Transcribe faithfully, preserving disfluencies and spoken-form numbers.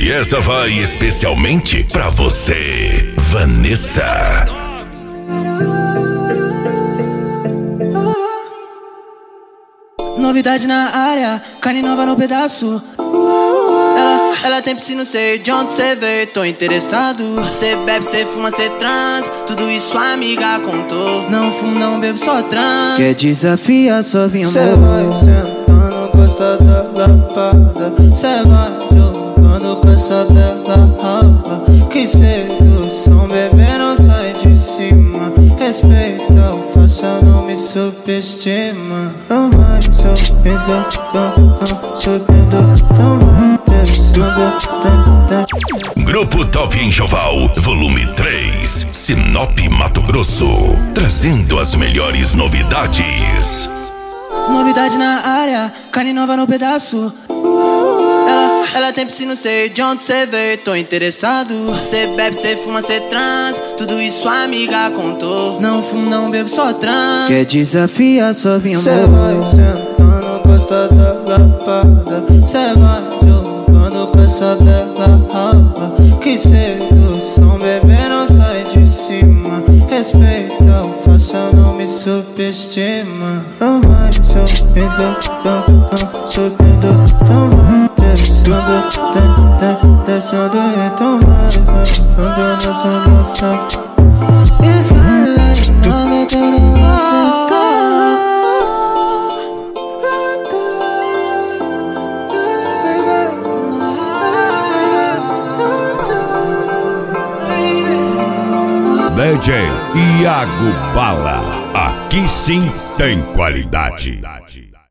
E essa vai especialmente pra você, Vanessa. Novidade na área, carne nova no pedaço. Ela, ela tem piscina, não sei de onde cê veio, tô interessado. Cê bebe, cê fuma, cê trans, tudo isso a amiga contou. Não fumo, não bebo, só trans. Quer desafiar, só vim cê vai sentando, gosta da lapada. Cê vai jogando com essa bela raba. Que sedução, bebê, não sai de cima. Respeita o faça, não me subestima. Não vai subindo, não subindo, não vai descendo. Grupo Top Enxoval, volume três, Sinop, Mato Grosso, trazendo as melhores novidades. Novidade na área, carne nova no pedaço. Ela, ela tem piscina, não sei de onde cê veio, tô interessado. Cê bebe, cê fuma, cê trans, tudo isso a amiga contou. Não fumo, não bebo, só trans. Quer desafiar, só vim cê vai sentando, gosta da lapada. Cê vai jogando com essa bela raba. Que sedução, bebê, não sai de cima. Respeita o faça, não me subestima. Não vai subindo, não subindo, não vai descendo, descendo e tomando, descendo nessa nossa. Escalando, tendo D J Iago Bala, aqui sim tem qualidade.